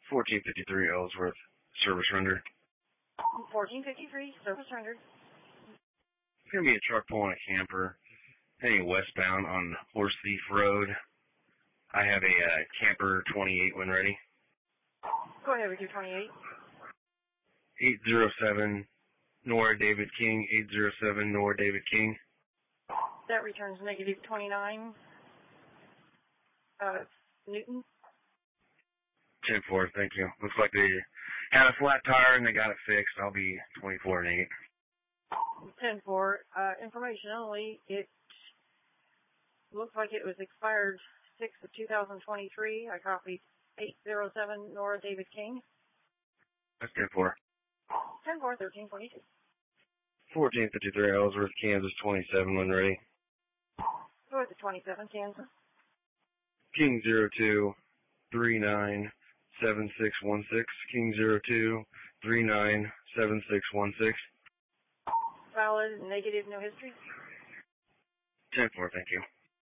1453 Ellsworth, service rendered. 1453, service rendered. It's going to be a truck pulling a camper heading westbound on Horse Thief Road. I have a camper 28 when ready. Go ahead with your 28. 807 Nora David King, 807 Nora David King. That returns negative 29. Newton. 10-4, thank you. Looks like they had a flat tire and they got it fixed. I'll be 24 and 8. 10-4. Information only. It looks like it was expired 6th of 2023. I copied 807 Nora David King. That's 10-4. 10-4, 1322. 1453 Ellsworth, Kansas, 27 when ready. Go ahead to 27, Kansas. King 02397616. King 02397616. Valid, negative, no history. 10-4, thank you.